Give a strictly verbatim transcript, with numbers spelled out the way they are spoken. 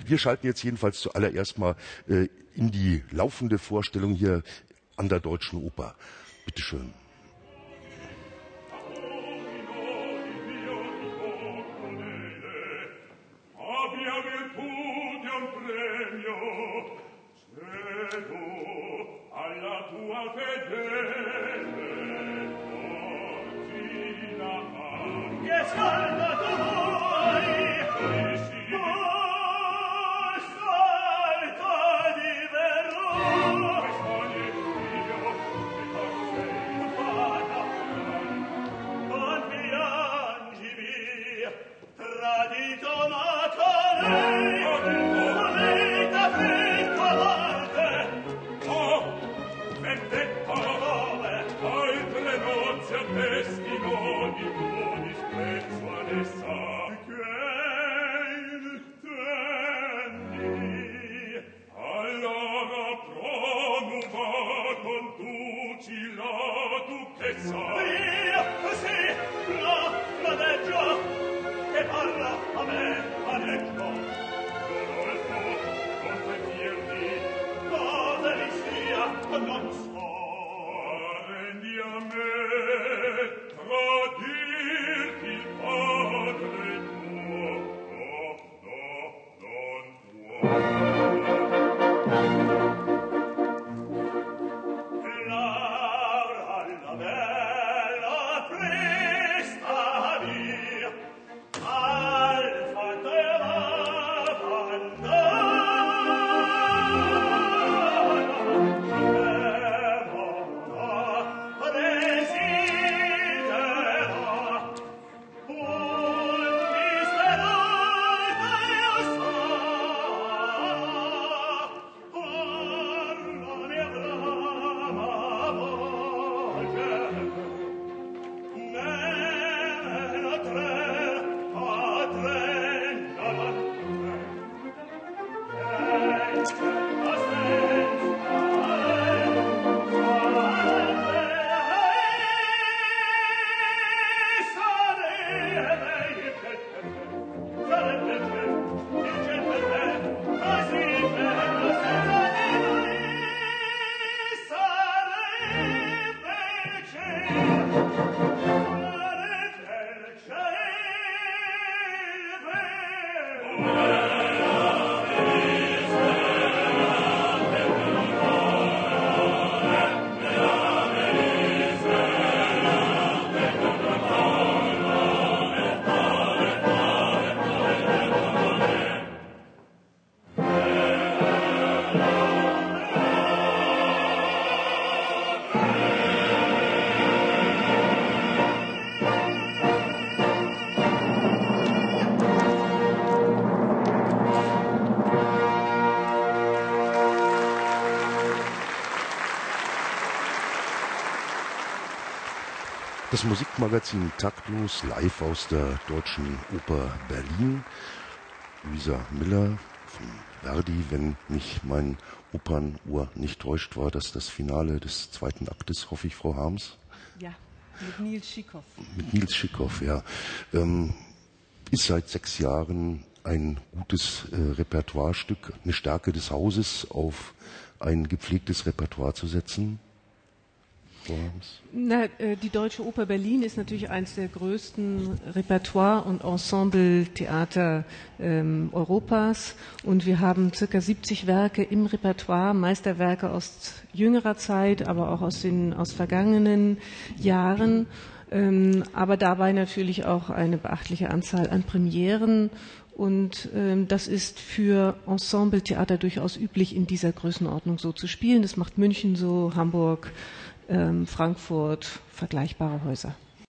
Wir schalten jetzt jedenfalls zuallererst mal äh, in die laufende Vorstellung hier an der Deutschen Oper. Bitte schön. Das Musikmagazin Taktlos, live aus der Deutschen Oper Berlin. Luisa Miller von Verdi, wenn mich mein Opernuhr nicht täuscht, war das das Finale des zweiten Aktes, hoffe ich, Frau Harms? Ja, mit Nils Schikow. Mit Nils Schikow, ja. Ähm, ist seit sechs Jahren ein gutes äh, Repertoirestück, eine Stärke des Hauses, auf ein gepflegtes Repertoire zu setzen? Na, die Deutsche Oper Berlin ist natürlich eines der größten Repertoire- und Ensembletheater ähm, Europas. Und wir haben circa siebzig Werke im Repertoire, Meisterwerke aus jüngerer Zeit, aber auch aus den aus vergangenen Jahren. Ähm, aber dabei natürlich auch eine beachtliche Anzahl an Premieren. Und ähm, das ist für Ensembletheater durchaus üblich, in dieser Größenordnung so zu spielen. Das macht München so, Hamburg, Frankfurt, vergleichbare Häuser.